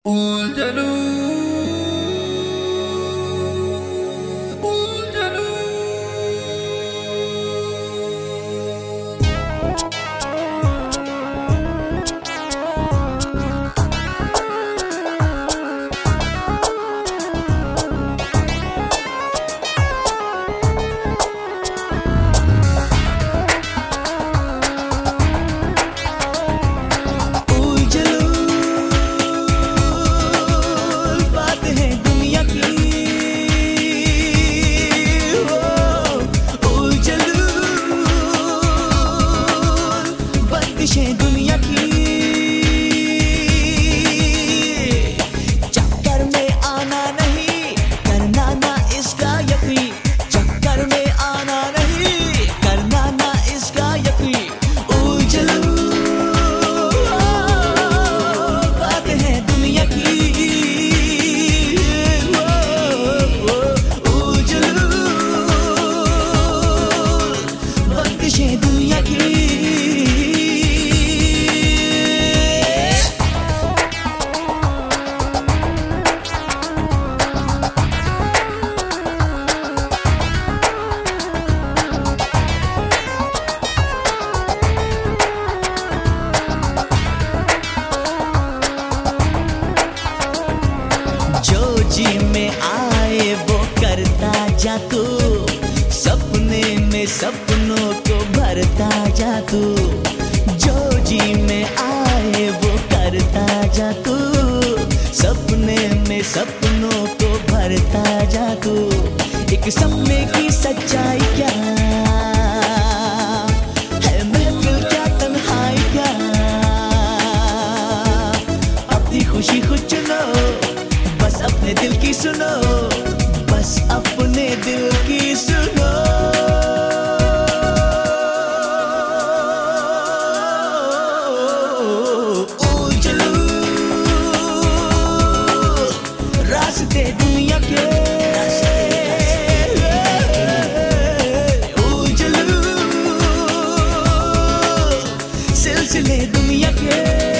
उलझलू उलझलू दुनिया की चक्कर में आना नहीं, करना ना इसका यकीन। चक्कर में आना नहीं, करना ना इसका यकीन। उलझलू बात है दुनिया की, उलझलू बंदिशें दुनिया की। जी में आए वो करता जा तू, सपने में सपनों को भरता जा तू। जो जी में आए वो करता जा तू, सपने में सपनों को भरता जा तू। एक सपने की सच्चाई क्या है, महफिल क्या तन्हाई क्या। अपनी खुशी खुद चुनो, बस अपने दिल की सुनो, बस अपने दिल की सुनो। उलझलू रास्ते दुनिया के, उलझलू सिलसिले दुनिया के।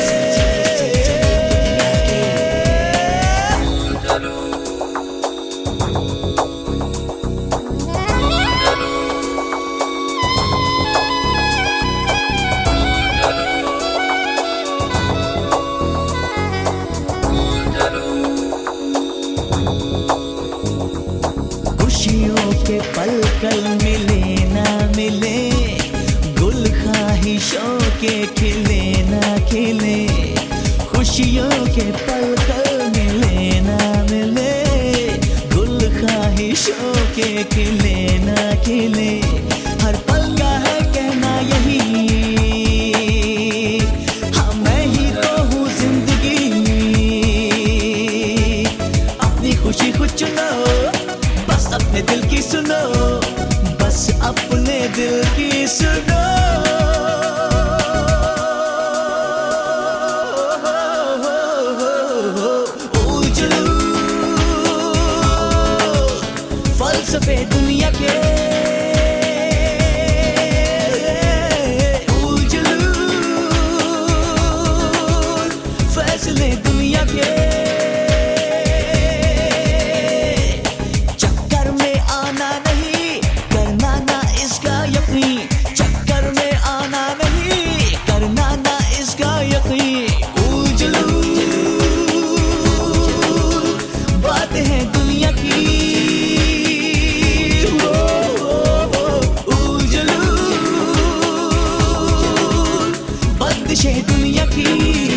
खुशियों के पल कल मिले ना मिले, गुल ख्वाहिशों के खिले ना खिले। खुशियों के पल कल मिले ना मिले, गुल ख्वाहिशों के खिले ना खिले। हर पल का है कहना यही, हाँ मैं ही तो हूँ जिंदगी। अपनी खुशी खुद चुनो, बस अपने दिल की सुनो, बस अपने दिल की सुनो। उलझलू फलसफे दुनिया के, उलझलू फैसले दुनिया के। चक्कर में आना नहीं, करना ना इसका यकीन। चक्कर में आना नहीं, करना ना इसका यकीन। उलझलू बात है दुनिया की, उलझलू बंदिशें दुनिया की।